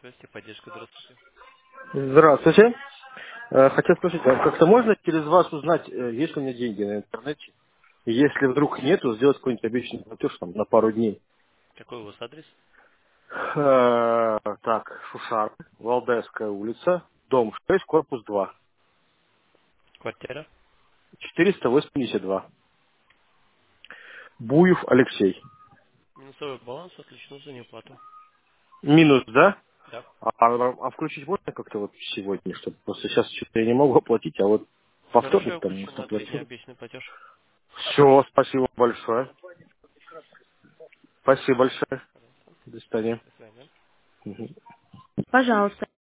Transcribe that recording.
Связь и поддержка, здравствуйте. Здравствуйте. Хотел спросить, а как-то можно через вас узнать, есть ли у меня деньги на интернете? И если вдруг нету, сделать какой-нибудь обещанный платеж там, на пару дней. Какой у вас адрес? Так, Шушар, Валдайская улица, дом 6, корпус 2, Квартира? 482. Буев Алексей. Минусовой баланс отключен за неуплату. Минус, да? Да. А включить можно как-то вот сегодня, чтобы просто сейчас что-то я не могу оплатить, а вот по Хорошо, я вторник там, включу может, на 2 дня оплачу. обещанный платеж. Все, спасибо большое. Спасибо большое. До свидания. До свидания. Мгм. Пожалуйста.